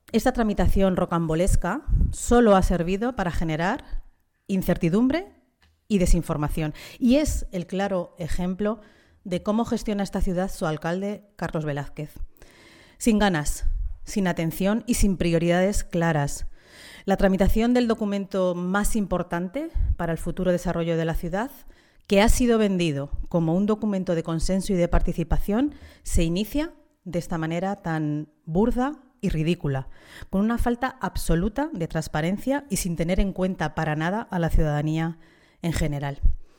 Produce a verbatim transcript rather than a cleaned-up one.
esta tramitación rocambolesca solo ha servido para generar incertidumbre y desinformación. Y es el claro ejemplo de cómo gestiona esta ciudad su alcalde, Carlos Velázquez. Sin ganas, sin atención y sin prioridades claras. La tramitación del documento más importante para el futuro desarrollo de la ciudad, que ha sido vendido como un documento de consenso y de participación, se inicia de esta manera tan burda y ridícula, con una falta absoluta de transparencia y sin tener en cuenta para nada a la ciudadanía en general.